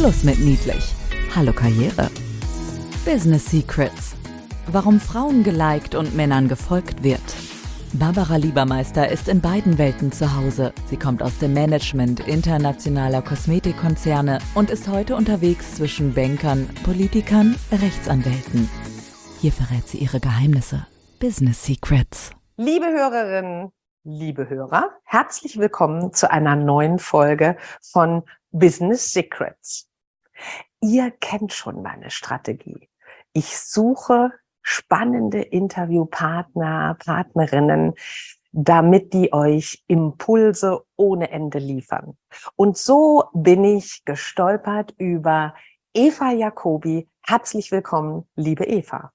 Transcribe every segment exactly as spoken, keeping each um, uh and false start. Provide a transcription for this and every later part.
Schluss mit niedlich. Hallo Karriere. Business Secrets. Warum Frauen geliked und Männern gefolgt wird. Barbara Liebermeister ist in beiden Welten zu Hause. Sie kommt aus dem Management internationaler Kosmetikkonzerne und ist heute unterwegs zwischen Bankern, Politikern, Rechtsanwälten. Hier verrät sie ihre Geheimnisse. Business Secrets. Liebe Hörerinnen, liebe Hörer, herzlich willkommen zu einer neuen Folge von Business Secrets. Ihr kennt schon meine Strategie. Ich suche spannende Interviewpartner, Partnerinnen, damit die euch Impulse ohne Ende liefern. Und so bin ich gestolpert über Eva Jacobi. Herzlich willkommen, liebe Eva.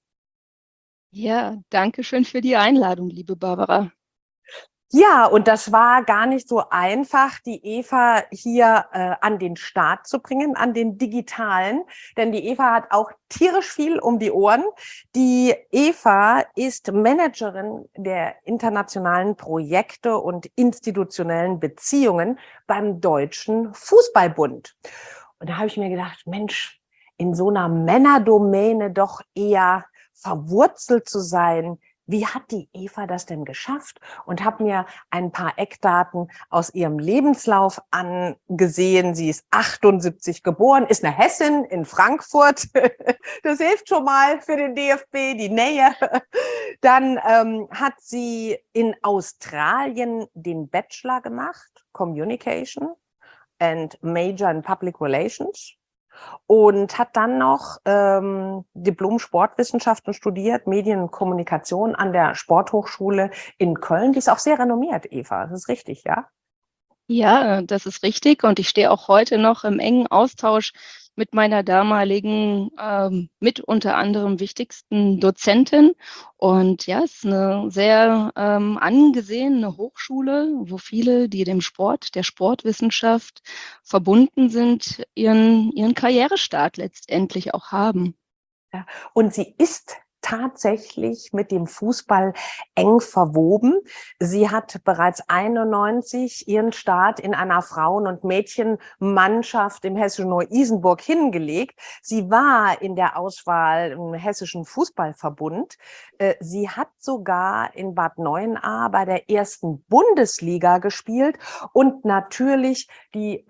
Ja, danke schön für die Einladung, liebe Barbara. Ja, und das war gar nicht so einfach, die Eva hier äh, an den Start zu bringen, an den digitalen, denn die Eva hat auch tierisch viel um die Ohren. Die Eva ist Managerin der internationalen Projekte und institutionellen Beziehungen beim Deutschen Fußballbund. Und da habe ich mir gedacht, Mensch, in so einer Männerdomäne doch eher verwurzelt zu sein. Wie hat die Eva das denn geschafft? Und habe mir ein paar Eckdaten aus ihrem Lebenslauf angesehen. Sie ist achtundsiebzig geboren, ist eine Hessin in Frankfurt. Das hilft schon mal für den D F B, die Nähe. Dann ähm, hat sie in Australien den Bachelor gemacht, Communication and Major in Public Relations. Und hat dann noch ähm, Diplom Sportwissenschaften studiert, Medien und Kommunikation an der Sporthochschule in Köln. Die ist auch sehr renommiert, Eva. Das ist richtig, ja? Ja, das ist richtig. Und ich stehe auch heute noch im engen Austausch mit meiner damaligen, ähm, mit unter anderem wichtigsten Dozentin. Und ja, es ist eine sehr ähm, angesehene Hochschule, wo viele, die dem Sport, der Sportwissenschaft verbunden sind, ihren, ihren Karrierestart letztendlich auch haben. Ja. Und sie ist tatsächlich mit dem Fußball eng verwoben. Sie hat bereits einundneunzig ihren Start in einer Frauen- und Mädchenmannschaft im hessischen Neu-Isenburg hingelegt. Sie war in der Auswahl im Hessischen Fußballverbund. Sie hat sogar in Bad Neuenahr bei der ersten Bundesliga gespielt und natürlich die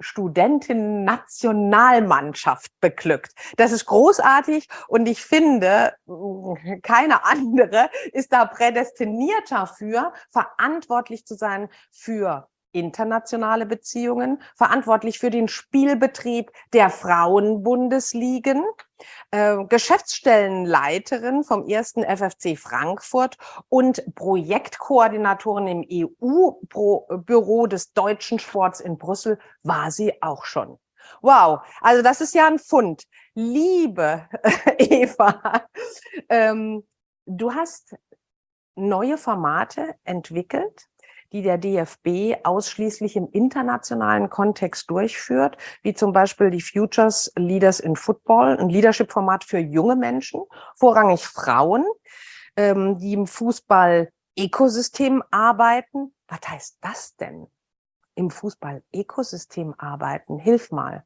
Studentinnen-Nationalmannschaft beglückt. Das ist großartig und ich finde, keine andere ist da prädestiniert dafür, verantwortlich zu sein für internationale Beziehungen, verantwortlich für den Spielbetrieb der Frauenbundesligen, äh, Geschäftsstellenleiterin vom ersten F F C Frankfurt und Projektkoordinatorin im E U-Büro des deutschen Sports in Brüssel war sie auch schon. Wow, also das ist ja ein Fund. Liebe Eva, ähm, du hast neue Formate entwickelt, die der D F B ausschließlich im internationalen Kontext durchführt, wie zum Beispiel die Futures Leaders in Football, ein Leadership-Format für junge Menschen, vorrangig Frauen, ähm, die im Fußball-Ökosystem arbeiten. Was heißt das denn? Im Fußball-Ökosystem arbeiten? Hilf mal.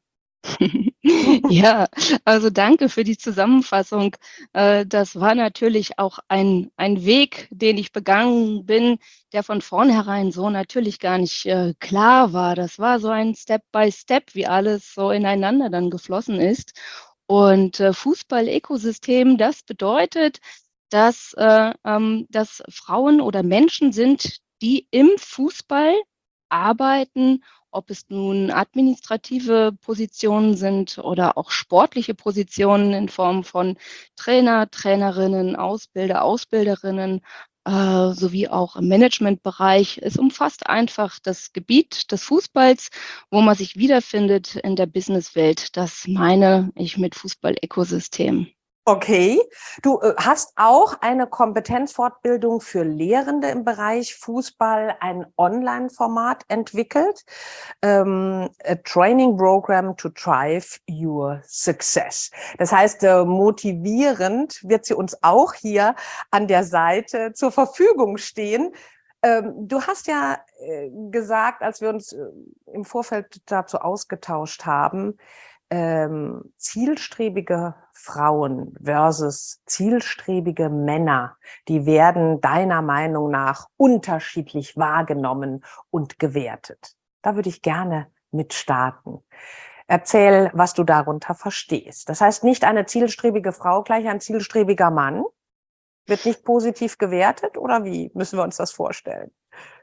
Ja, also danke für die Zusammenfassung. Das war natürlich auch ein, ein Weg, den ich begangen bin, der von vornherein so natürlich gar nicht klar war. Das war so ein Step-by-Step, wie alles so ineinander dann geflossen ist. Und Fußball-Ökosystem, das bedeutet, dass, dass Frauen oder Menschen sind, die im Fußball arbeiten, ob es nun administrative Positionen sind oder auch sportliche Positionen in Form von Trainer, Trainerinnen, Ausbilder, Ausbilderinnen, äh, sowie auch im Managementbereich. Es umfasst einfach das Gebiet des Fußballs, wo man sich wiederfindet in der Businesswelt. Das meine ich mit Fußball-Ökosystem. Okay, du äh, hast auch eine Kompetenzfortbildung für Lehrende im Bereich Fußball, ein Online-Format entwickelt, ähm, a Training Program to Drive Your Success. Das heißt, äh, motivierend wird sie uns auch hier an der Seite zur Verfügung stehen. Ähm, du hast ja äh, gesagt, als wir uns äh, im Vorfeld dazu ausgetauscht haben, ähm, zielstrebige Frauen versus zielstrebige Männer, die werden deiner Meinung nach unterschiedlich wahrgenommen und gewertet? Da würde ich gerne mit starten. Erzähl, was du darunter verstehst. Das heißt, nicht eine zielstrebige Frau gleich ein zielstrebiger Mann? Wird nicht positiv gewertet oder wie müssen wir uns das vorstellen?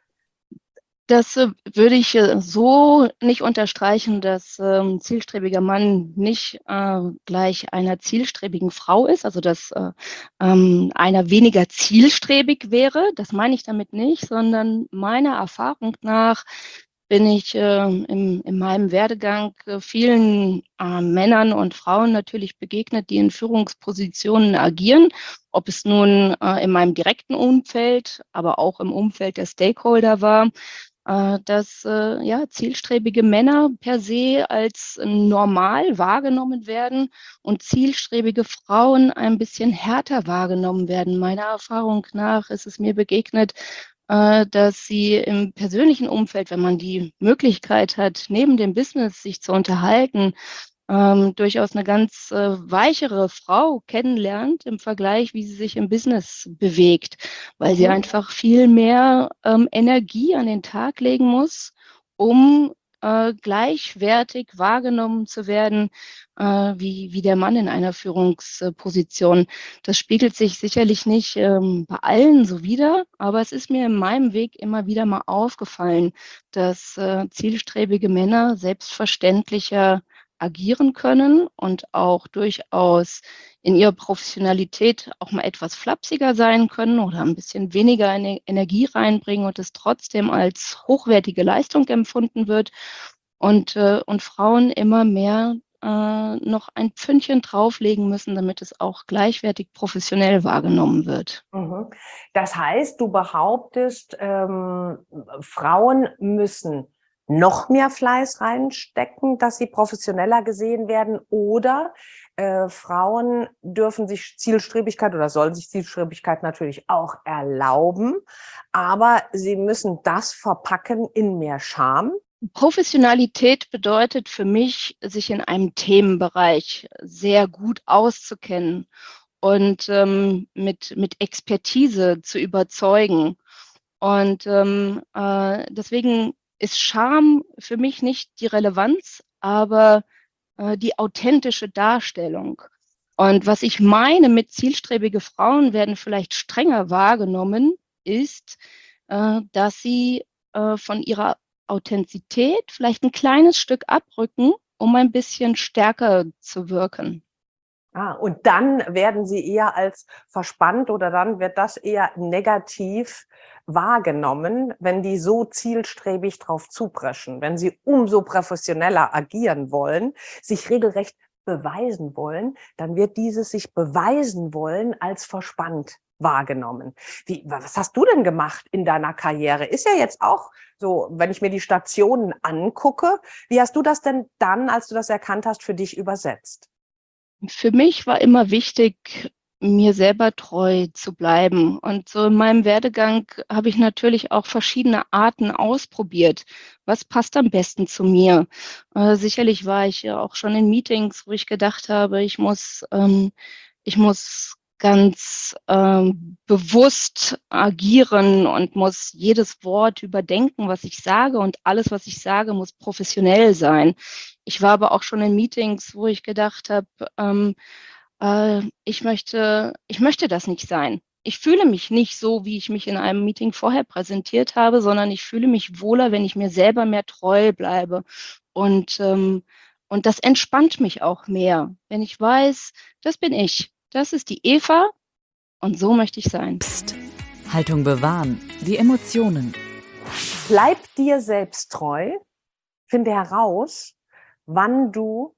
Das äh, würde ich äh, so nicht unterstreichen, dass ähm, zielstrebiger Mann nicht äh, gleich einer zielstrebigen Frau ist, also dass äh, ähm, einer weniger zielstrebig wäre. Das meine ich damit nicht, sondern meiner Erfahrung nach bin ich äh, im, in meinem Werdegang äh, vielen äh, Männern und Frauen natürlich begegnet, die in Führungspositionen agieren, ob es nun äh, in meinem direkten Umfeld, aber auch im Umfeld der Stakeholder war, äh, dass äh, ja, zielstrebige Männer per se als normal wahrgenommen werden und zielstrebige Frauen ein bisschen härter wahrgenommen werden. Meiner Erfahrung nach ist es mir begegnet, äh, dass sie im persönlichen Umfeld, wenn man die Möglichkeit hat, neben dem Business sich zu unterhalten, ähm, durchaus eine ganz äh, weichere Frau kennenlernt im Vergleich, wie sie sich im Business bewegt, weil sie Mhm. einfach viel mehr ähm, Energie an den Tag legen muss, um äh, gleichwertig wahrgenommen zu werden, äh, wie, wie der Mann in einer Führungsposition. Das spiegelt sich sicherlich nicht ähm, bei allen so wider, aber es ist mir in meinem Weg immer wieder mal aufgefallen, dass äh, zielstrebige Männer selbstverständlicher agieren können und auch durchaus in ihrer Professionalität auch mal etwas flapsiger sein können oder ein bisschen weniger Ener- Energie reinbringen und es trotzdem als hochwertige Leistung empfunden wird und, äh, und Frauen immer mehr äh, noch ein Pfündchen drauflegen müssen, damit es auch gleichwertig professionell wahrgenommen wird. Mhm. Das heißt, du behauptest, ähm, Frauen müssen noch mehr Fleiß reinstecken, dass sie professioneller gesehen werden, oder äh, Frauen dürfen sich Zielstrebigkeit oder sollen sich Zielstrebigkeit natürlich auch erlauben, aber sie müssen das verpacken in mehr Charme. Professionalität bedeutet für mich, sich in einem Themenbereich sehr gut auszukennen und ähm, mit, mit Expertise zu überzeugen. Und ähm, äh, deswegen ist Charme für mich nicht die Relevanz, aber äh, die authentische Darstellung. Und was ich meine mit zielstrebige Frauen werden vielleicht strenger wahrgenommen, ist, äh, dass sie äh, von ihrer Authentizität vielleicht ein kleines Stück abrücken, um ein bisschen stärker zu wirken. Ah, und dann werden sie eher als verspannt oder dann wird das eher negativ wahrgenommen, wenn die so zielstrebig drauf zupreschen, wenn sie umso professioneller agieren wollen, sich regelrecht beweisen wollen, dann wird dieses sich beweisen wollen als verspannt wahrgenommen. Wie, was hast du denn gemacht in deiner Karriere? Ist ja jetzt auch so, wenn ich mir die Stationen angucke, wie hast du das denn dann, als du das erkannt hast, für dich übersetzt? Für mich war immer wichtig, mir selber treu zu bleiben. Und so in meinem Werdegang habe ich natürlich auch verschiedene Arten ausprobiert. Was passt am besten zu mir? Äh, sicherlich war ich ja auch schon in Meetings, wo ich gedacht habe, ich muss, ähm, ich muss ganz ähm, bewusst agieren und muss jedes Wort überdenken, was ich sage, und alles, was ich sage, muss professionell sein. Ich war aber auch schon in Meetings, wo ich gedacht habe, ähm, äh, ich möchte, ich möchte das nicht sein. Ich fühle mich nicht so, wie ich mich in einem Meeting vorher präsentiert habe, sondern ich fühle mich wohler, wenn ich mir selber mehr treu bleibe. Und, ähm, und das entspannt mich auch mehr, wenn ich weiß, das bin ich. Das ist die Eva und so möchte ich sein. Psst. Haltung bewahren. Die Emotionen. Bleib dir selbst treu, finde heraus, wann du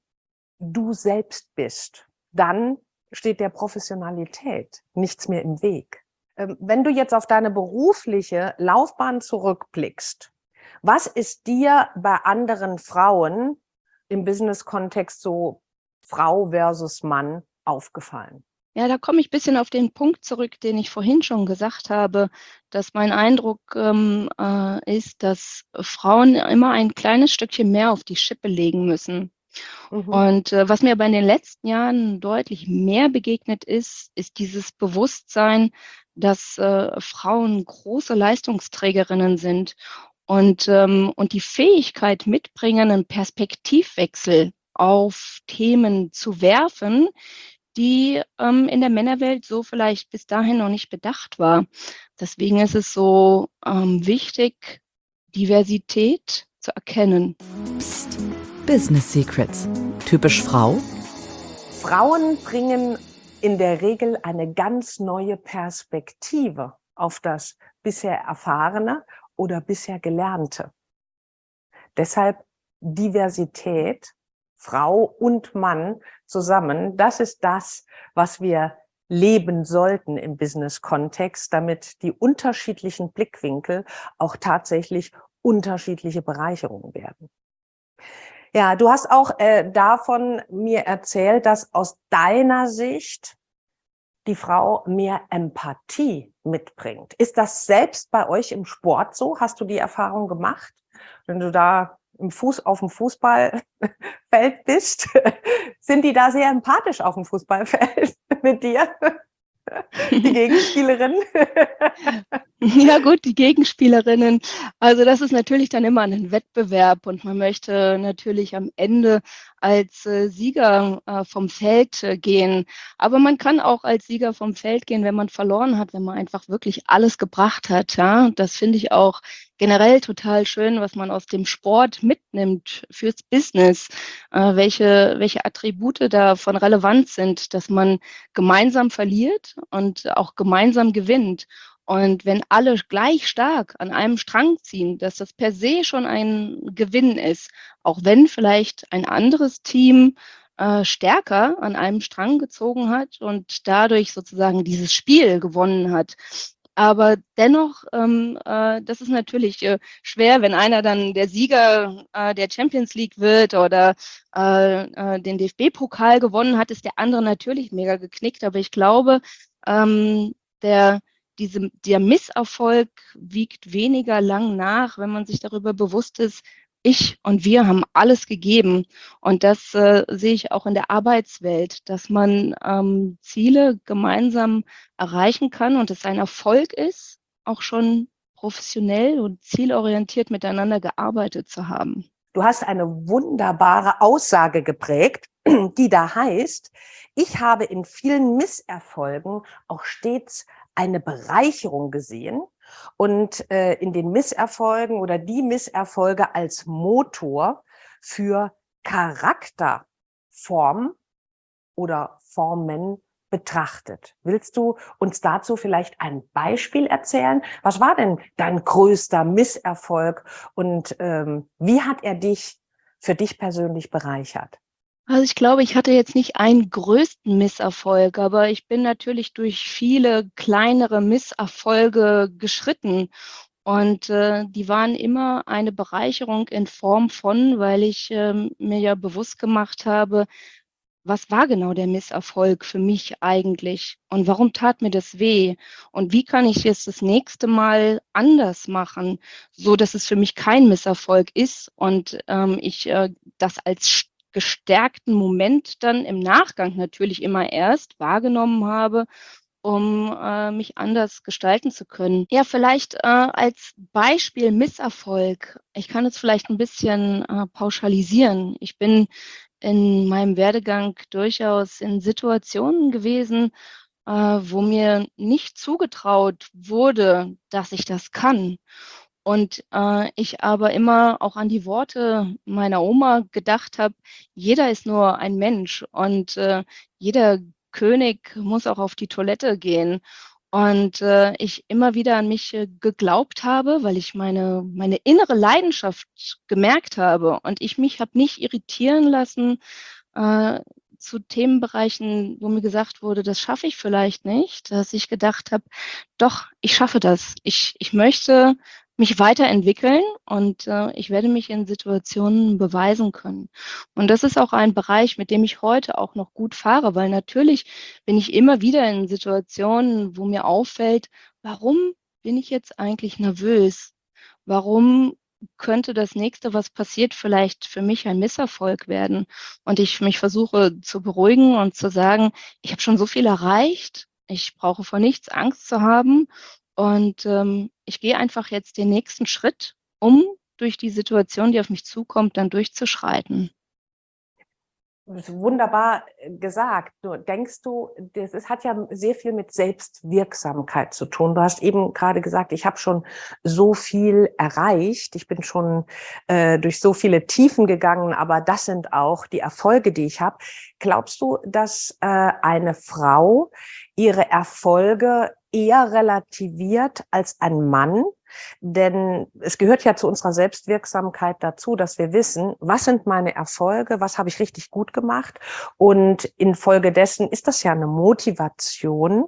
du selbst bist. Dann steht der Professionalität nichts mehr im Weg. Ähm, wenn du jetzt auf deine berufliche Laufbahn zurückblickst, was ist dir bei anderen Frauen im Business-Kontext, so Frau versus Mann, aufgefallen? Ja, da komme ich ein bisschen auf den Punkt zurück, den ich vorhin schon gesagt habe, dass mein Eindruck ähm, äh, ist, dass Frauen immer ein kleines Stückchen mehr auf die Schippe legen müssen. Mhm. Und äh, was mir aber in den letzten Jahren deutlich mehr begegnet ist, ist dieses Bewusstsein, dass äh, Frauen große Leistungsträgerinnen sind und, ähm, und die Fähigkeit mitbringen, einen Perspektivwechsel auf Themen zu werfen, die ähm, in der Männerwelt so vielleicht bis dahin noch nicht bedacht war. Deswegen ist es so ähm, wichtig, Diversität zu erkennen. Psst. Business Secrets. Typisch Frau? Frauen bringen in der Regel eine ganz neue Perspektive auf das bisher Erfahrene oder bisher Gelernte. Deshalb Diversität, Frau und Mann zusammen, das ist das, was wir leben sollten im Business-Kontext, damit die unterschiedlichen Blickwinkel auch tatsächlich unterschiedliche Bereicherungen werden. Ja, du hast auch äh, davon mir erzählt, dass aus deiner Sicht die Frau mehr Empathie mitbringt. Ist das selbst bei euch im Sport so? Hast du die Erfahrung gemacht? Wenn du da im Fuß auf dem Fußballfeld bist, sind die da sehr empathisch auf dem Fußballfeld mit dir? Die Gegenspielerin? Ja gut, die Gegenspielerinnen. Also das ist natürlich dann immer ein Wettbewerb und man möchte natürlich am Ende als äh, Sieger äh, vom Feld äh, gehen. Aber man kann auch als Sieger vom Feld gehen, wenn man verloren hat, wenn man einfach wirklich alles gebracht hat. Ja, das finde ich auch generell total schön, was man aus dem Sport mitnimmt fürs Business, äh, welche, welche Attribute da von Relevanz sind, dass man gemeinsam verliert und auch gemeinsam gewinnt. Und wenn alle gleich stark an einem Strang ziehen, dass das per se schon ein Gewinn ist, auch wenn vielleicht ein anderes Team äh, stärker an einem Strang gezogen hat und dadurch sozusagen dieses Spiel gewonnen hat. Aber dennoch, ähm, äh, das ist natürlich äh, schwer, wenn einer dann der Sieger äh, der Champions League wird oder äh, äh, den D F B-Pokal gewonnen hat, ist der andere natürlich mega geknickt. Aber ich glaube, ähm, der diese, der Misserfolg wiegt weniger lang nach, wenn man sich darüber bewusst ist, ich und wir haben alles gegeben. Und das äh, sehe ich auch in der Arbeitswelt, dass man ähm, Ziele gemeinsam erreichen kann und es ein Erfolg ist, auch schon professionell und zielorientiert miteinander gearbeitet zu haben. Du hast eine wunderbare Aussage geprägt, die da heißt, ich habe in vielen Misserfolgen auch stets eine Bereicherung gesehen und äh, in den Misserfolgen oder die Misserfolge als Motor für Charakterform oder Formen betrachtet. Willst du uns dazu vielleicht ein Beispiel erzählen? Was war denn dein größter Misserfolg und ähm, wie hat er dich für dich persönlich bereichert? Also ich glaube, ich hatte jetzt nicht einen größten Misserfolg, aber ich bin natürlich durch viele kleinere Misserfolge geschritten. Und äh, die waren immer eine Bereicherung in Form von, weil ich ähm, mir ja bewusst gemacht habe, was war genau der Misserfolg für mich eigentlich und warum tat mir das weh und wie kann ich es das nächste Mal anders machen, so dass es für mich kein Misserfolg ist und ähm, ich äh, das als gestärkten Moment dann im Nachgang natürlich immer erst wahrgenommen habe, um äh, mich anders gestalten zu können. Ja, vielleicht äh, als Beispiel Misserfolg. Ich kann es vielleicht ein bisschen äh, pauschalisieren. Ich bin in meinem Werdegang durchaus in Situationen gewesen, äh, wo mir nicht zugetraut wurde, dass ich das kann. Und äh, ich aber immer auch an die Worte meiner Oma gedacht habe, jeder ist nur ein Mensch und äh, jeder König muss auch auf die Toilette gehen. Und äh, ich immer wieder an mich äh, geglaubt habe, weil ich meine, meine innere Leidenschaft gemerkt habe und ich mich habe nicht irritieren lassen äh, zu Themenbereichen, wo mir gesagt wurde, das schaffe ich vielleicht nicht, dass ich gedacht habe, doch, ich schaffe das. Ich, ich möchte mich weiterentwickeln und äh, ich werde mich in Situationen beweisen können. Und das ist auch ein Bereich, mit dem ich heute auch noch gut fahre, weil natürlich bin ich immer wieder in Situationen, wo mir auffällt, warum bin ich jetzt eigentlich nervös? Warum könnte das Nächste, was passiert, vielleicht für mich ein Misserfolg werden. Und ich mich versuche zu beruhigen und zu sagen: „Ich habe schon so viel erreicht. Ich brauche vor nichts Angst zu haben und, ähm, ich gehe einfach jetzt den nächsten Schritt, um durch die Situation, die auf mich zukommt, dann durchzuschreiten.“ Das ist wunderbar äh, gesagt. Nur denkst du, das ist, hat ja sehr viel mit Selbstwirksamkeit zu tun. Du hast eben gerade gesagt, ich habe schon so viel erreicht. Ich bin schon äh, durch so viele Tiefen gegangen, aber das sind auch die Erfolge, die ich habe. Glaubst du, dass äh, eine Frau ihre Erfolge eher relativiert als ein Mann? Denn es gehört ja zu unserer Selbstwirksamkeit dazu, dass wir wissen, was sind meine Erfolge, was habe ich richtig gut gemacht. Und infolgedessen ist das ja eine Motivation,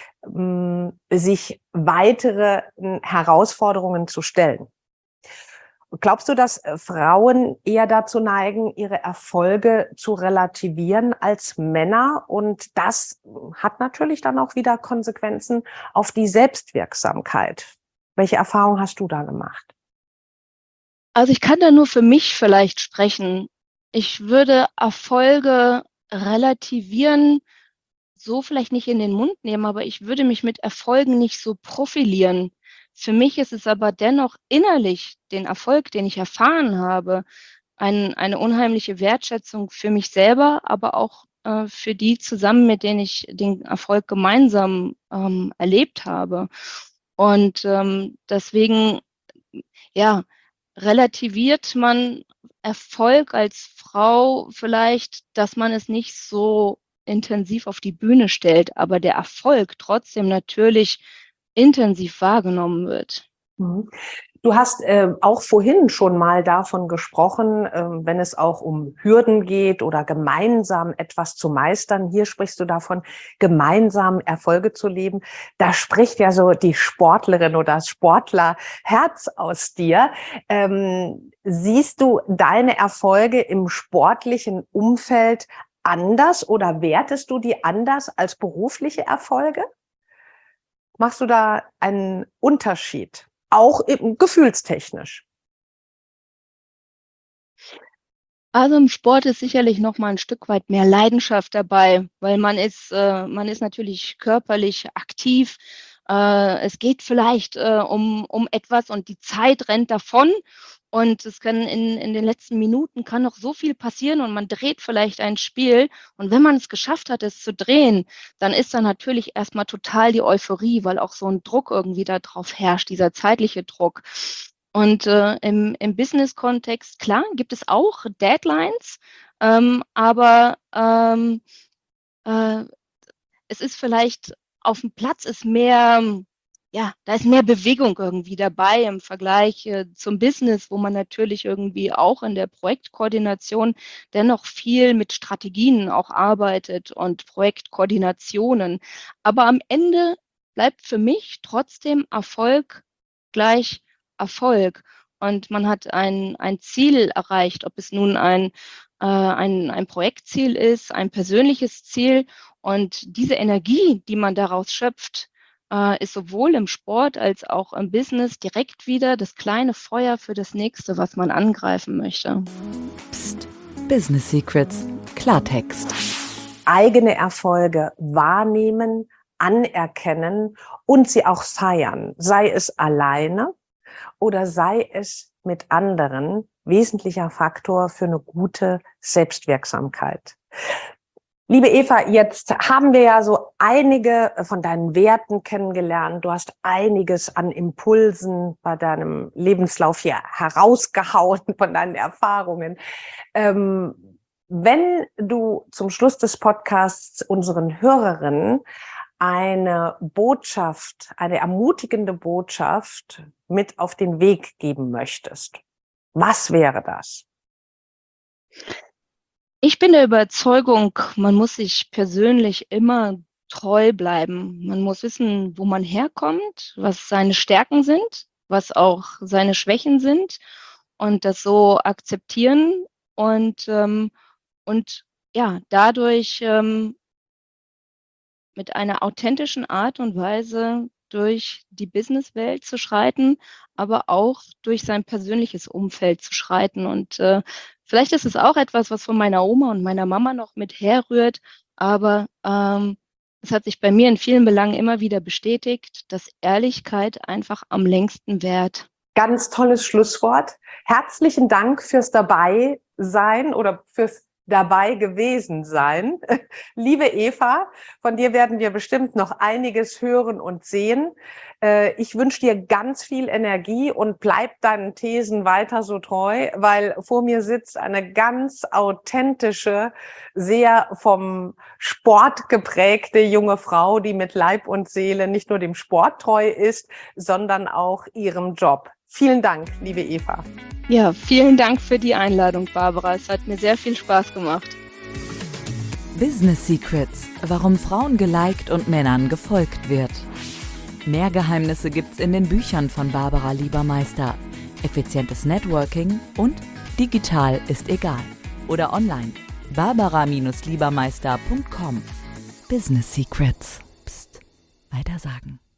sich weitere Herausforderungen zu stellen. Glaubst du, dass Frauen eher dazu neigen, ihre Erfolge zu relativieren als Männer? Und das hat natürlich dann auch wieder Konsequenzen auf die Selbstwirksamkeit. Welche Erfahrung hast du da gemacht? Also, ich kann da nur für mich vielleicht sprechen. Ich würde Erfolge relativieren, so vielleicht nicht in den Mund nehmen, aber ich würde mich mit Erfolgen nicht so profilieren. Für mich ist es aber dennoch innerlich den Erfolg, den ich erfahren habe, ein eine unheimliche Wertschätzung für mich selber, aber auch, äh, für die zusammen, mit denen ich den Erfolg gemeinsam, ähm, erlebt habe. Und, ähm, deswegen, ja, relativiert man Erfolg als Frau vielleicht, dass man es nicht so intensiv auf die Bühne stellt, aber der Erfolg trotzdem natürlich intensiv wahrgenommen wird. Mhm. Du hast äh, auch vorhin schon mal davon gesprochen, äh, wenn es auch um Hürden geht oder gemeinsam etwas zu meistern. Hier sprichst du davon, gemeinsam Erfolge zu leben. Da spricht ja so die Sportlerin oder das Sportlerherz aus dir. Ähm, siehst du deine Erfolge im sportlichen Umfeld anders oder wertest du die anders als berufliche Erfolge? Machst du da einen Unterschied? Auch eben gefühlstechnisch. Also, im Sport ist sicherlich noch mal 'n Stück weit mehr Leidenschaft dabei, weil man ist äh, man ist natürlich körperlich aktiv. Äh, es geht vielleicht, äh, um um etwas und die Zeit rennt davon und es kann in in den letzten Minuten kann noch so viel passieren und man dreht vielleicht ein Spiel. Und wenn man es geschafft hat, es zu drehen, dann ist da natürlich erst mal total die Euphorie, weil auch so 'n Druck irgendwie da drauf herrscht, dieser zeitliche Druck. Und, äh, im im Business-Kontext, klar, gibt es auch Deadlines, ähm, aber, ähm, äh, es ist vielleicht aufm Platz ist mehr ja, da ist mehr Bewegung irgendwie dabei im Vergleich, äh, zum Business, wo man natürlich irgendwie auch in der Projektkoordination dennoch viel mit Strategien auch arbeitet und Projektkoordinationen. Aber am Ende bleibt für mich trotzdem Erfolg gleich Erfolg. Und man hat ein ein Ziel erreicht, ob es nun ein äh, ein ein Projektziel ist, ein persönliches Ziel. Und diese Energie, die man daraus schöpft, äh, ist sowohl im Sport als auch im Business direkt wieder das kleine Feuer für das Nächste, was man angreifen möchte. Psst. Business Secrets. Klartext. Eigene Erfolge wahrnehmen, anerkennen und sie auch feiern, sei es alleine oder sei es mit anderen, wesentlicher Faktor für eine gute Selbstwirksamkeit. Liebe Eva, jetzt haben wir ja so einige von deinen Werten kennengelernt. Du hast einiges an Impulsen bei deinem Lebenslauf hier herausgehauen von deinen Erfahrungen. Ähm, wenn du zum Schluss des Podcasts unseren Hörerinnen eine Botschaft, eine ermutigende Botschaft mit auf den Weg geben möchtest, was wäre das? Ich bin der Überzeugung, man muss sich persönlich immer treu bleiben. Man muss wissen, wo man herkommt, was seine Stärken sind, was auch seine Schwächen sind und das so akzeptieren und, ähm und ja, dadurch, ähm mit einer authentischen Art und Weise durch die Businesswelt zu schreiten, aber auch durch sein persönliches Umfeld zu schreiten. Und äh, vielleicht ist es auch etwas, was von meiner Oma und meiner Mama noch mit herrührt, aber ähm, es hat sich bei mir in vielen Belangen immer wieder bestätigt, dass Ehrlichkeit einfach am längsten währt. Ganz tolles Schlusswort. Herzlichen Dank fürs Dabeisein oder fürs dabei gewesen sein. Liebe Eva, von dir werden wir bestimmt noch einiges hören und sehen. Ich wünsche dir ganz viel Energie und bleib deinen Thesen weiter so treu, weil vor mir sitzt eine ganz authentische, sehr vom Sport geprägte junge Frau, die mit Leib und Seele nicht nur dem Sport treu ist, sondern auch ihrem Job. Vielen Dank, liebe Eva. Ja, vielen Dank für die Einladung, Barbara. Es hat mir sehr viel Spaß gemacht. Business Secrets, warum Frauen geliked und Männern gefolgt wird. Mehr Geheimnisse gibt's in den Büchern von Barbara Liebermeister. Effizientes Networking und digital ist egal. Oder online. barbara Liebermeister punkt com. Business Secrets. Psst. Weiter sagen.